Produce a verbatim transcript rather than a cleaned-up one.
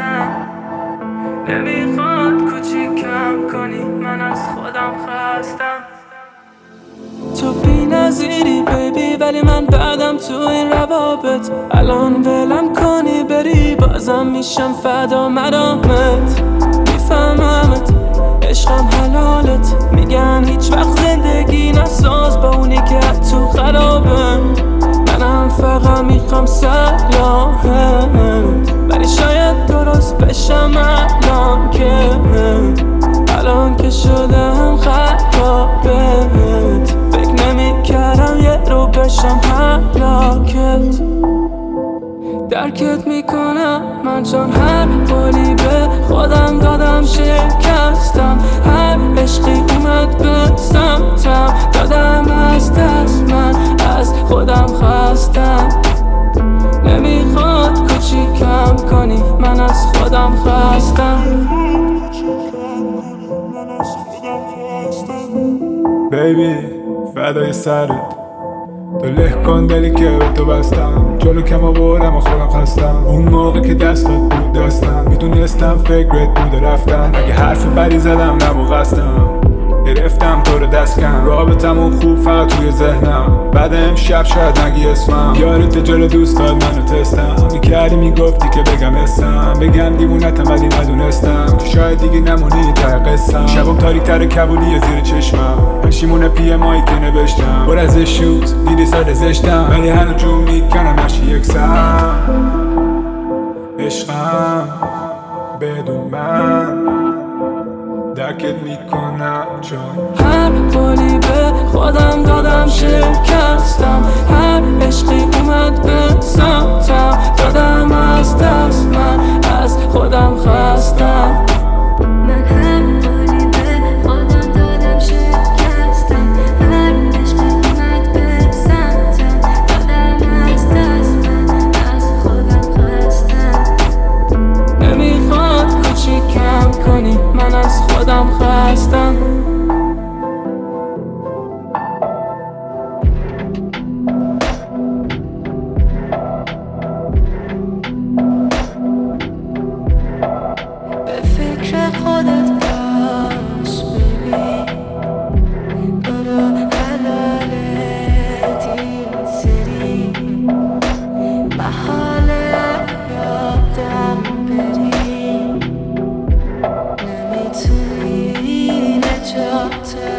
خستم، نمیخواد کوچیکم کنی، من از خودم خستم. تو بی نظیری بیبی ولی من بعدم تو این روابط. الان ولم کنی بری بازم میشم فدا مدامت. میفهممت عشقم حلالت، میگن هیچ وقت زندگی نساز با اونی که تو خرابه. منم فقط میخوام سلامت، ولی شاید درست بشم الان که الان که شدم خرابت. فکر نمیکردم یه رو بشم هلاکت. درکت میکنم من چون هر قولی به خودم دادم شکستم. هر عشقی اومد به سمتم دادم از دست، من از خودم خستم. نمیخواد کوچیکم کنی، من از خودم خستم. بیبی فدای سرت، تو له کن دلی که به تو بستم. جلو کم آوردم و خودم خستم. اون موقع که دستات بود دستم، میدونستم فکرت بوده رفتم. اگه حرف بدی زدم نبود قصدم، گرفتم تو رو دست کم. رابطمون خوب فقط توی ذهنم، بعد امشب شاید نگی اسمم. یارت جلو دوستات منو تستم، میکردی میگفتی که بگم اسم. بگم دیوونتم ولی ندونستم که شاید دیگه نمونی ته قصم. شبم تاریک تر کبولی زیر چشمم، پشیمون پی ام آی که نوشتم. پر از اشوز دیدی سر زشتم، ولی هنو جون میکنم نشی یکسم. عشقم بدون من درکت میکنم چون هر قولی به خودم دادم شکستم. هر عشقی اومد به سمتم دادم از دست، من از خودم خستم. من هر قولی به خودم دادم شکستم. هر عشقی اومد به سمتم دادم از دست، من از خودم خستم. نمیخواد کوچیکم کنی، من از خودم خستم. به فکر خودت باش بیبی، برو حلالت این سری. محاله یادم بری، نمیتونی نجات